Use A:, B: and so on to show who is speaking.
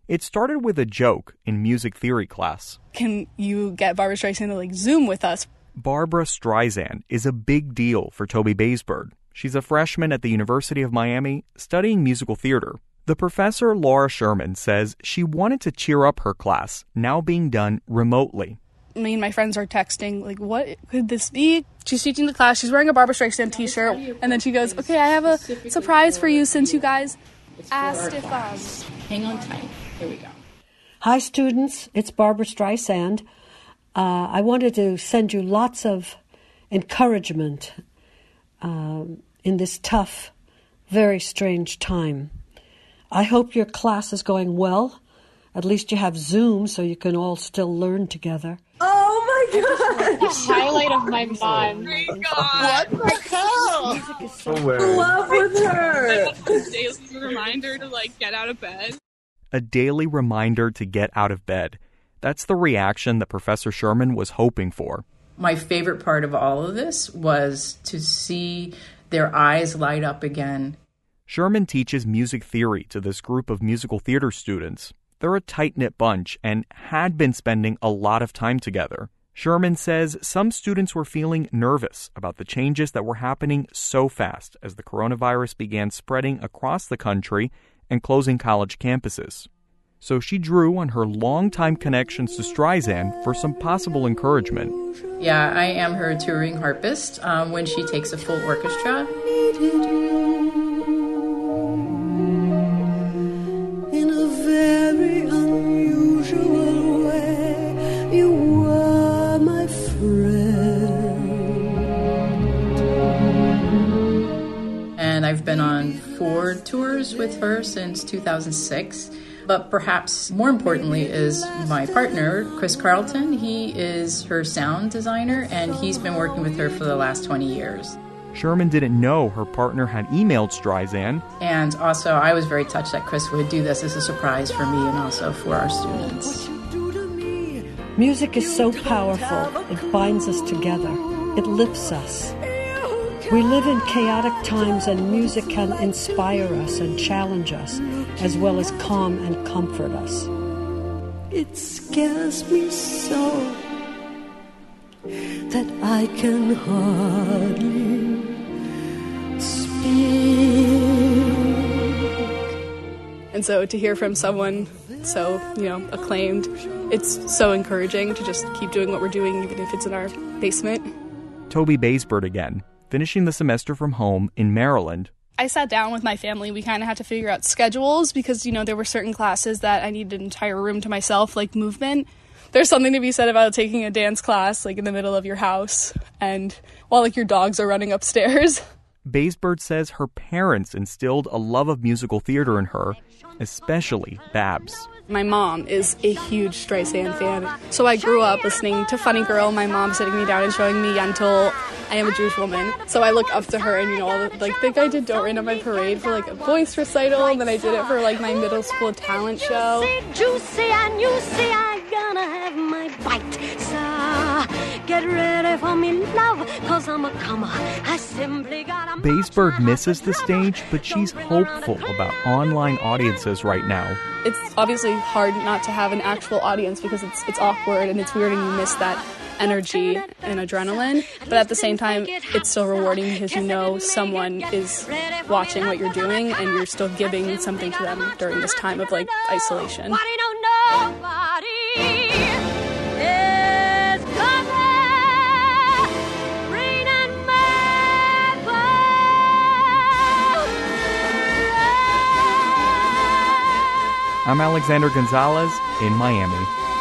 A: It started with a joke in music theory class.
B: Can you get Barbra Streisand to Zoom with us?
A: Barbra Streisand is a big deal for Toby Baisberg. She's a freshman at the University of Miami studying musical theater. The professor, Laura Sherman, says she wanted to cheer up her class, now being done remotely.
B: Me and my friends are texting, what could this be? She's teaching the class, she's wearing a Barbra Streisand t-shirt, and then she goes, okay, I have a surprise for you since you guys asked if...
C: Hang on tight. Here we go.
D: Hi, students. It's Barbra Streisand. I wanted to send you lots of encouragement in this tough, very strange time. I hope your class is going well. At least you have Zoom so you can all still learn together.
E: Oh my God!
C: The highlight of my month.
E: Oh my God! What the hell? In love with her.
B: A daily reminder to get out of bed.
A: A daily reminder to get out of bed. That's the reaction that Professor Sherman was hoping for.
F: My favorite part of all of this was to see their eyes light up again.
A: Sherman teaches music theory to this group of musical theater students. They're a tight-knit bunch and had been spending a lot of time together. Sherman says some students were feeling nervous about the changes that were happening so fast as the coronavirus began spreading across the country and closing college campuses. So she drew on her longtime connections to Streisand for some possible encouragement.
F: Yeah, I am her touring harpist when she takes a full orchestra.
D: In a very unusual way, you were my friend.
F: And I've been on 4 tours with her since 2006. But perhaps more importantly is my partner, Chris Carlton. He is her sound designer, and he's been working with her for the last 20 years.
A: Sherman didn't know her partner had emailed Streisand.
F: And also, I was very touched that Chris would do this as a surprise for me and also for our students.
D: Music is so powerful. It binds us together. It lifts us. We live in chaotic times, and music can inspire us and challenge us, as well as calm and comfort us. It scares me so that I can hardly speak.
B: And so to hear from someone so, acclaimed, it's so encouraging to just keep doing what we're doing, even if it's in our basement.
A: Toby Baisberg again, finishing the semester from home in Maryland.
B: I sat down with my family. We kind of had to figure out schedules because, there were certain classes that I needed an entire room to myself, like movement. There's something to be said about taking a dance class, in the middle of your house and while, your dogs are running upstairs.
A: Baisberg says her parents instilled a love of musical theater in her, especially Babs.
B: My mom is a huge Streisand fan. So I grew up listening to Funny Girl, my mom sitting me down and showing me Yentl, I Am a Jewish Woman. So I look up to her and, all the, think I did Don't Rain on My Parade for, a voice recital, and then I did it for, my middle school talent show.
G: Juicy and you say I'm gonna have my bite. So get ready for me, love, cause I'm a comer. I simply gotta...
A: Baisberg misses the stage, but she's hopeful about online audiences right now.
B: It's obviously hard not to have an actual audience because it's awkward and it's weird and you miss that energy and adrenaline. But at the same time, it's still rewarding because someone is watching what you're doing and you're still giving something to them during this time of isolation.
A: I'm Alexander Gonzalez in Miami.